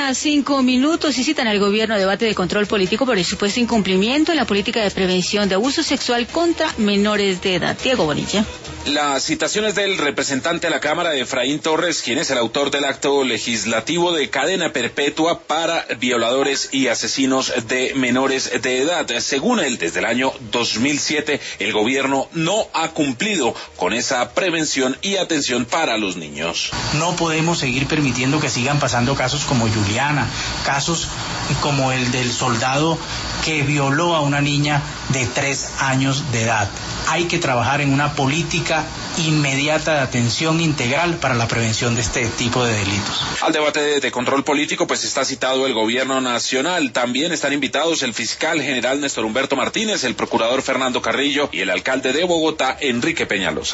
1:05 y citan al gobierno a debate de control político por el supuesto incumplimiento en la política de prevención de abuso sexual contra menores de edad. Diego Bonilla. La citación es del representante a la Cámara, Efraín Torres, quien es el autor del acto legislativo de cadena perpetua para violadores y asesinos de menores de edad. Según él, desde el año 2007, el gobierno no ha cumplido con esa prevención y atención para los niños. No podemos seguir permitiendo que sigan pasando casos como Juliana, casos como el del soldado que violó a una niña de 3 años de edad. Hay que trabajar en una política inmediata de atención integral para la prevención de este tipo de delitos. Al debate de control político pues está citado el gobierno nacional. También están invitados el fiscal general Néstor Humberto Martínez, el procurador Fernando Carrillo y el alcalde de Bogotá, Enrique Peñalosa.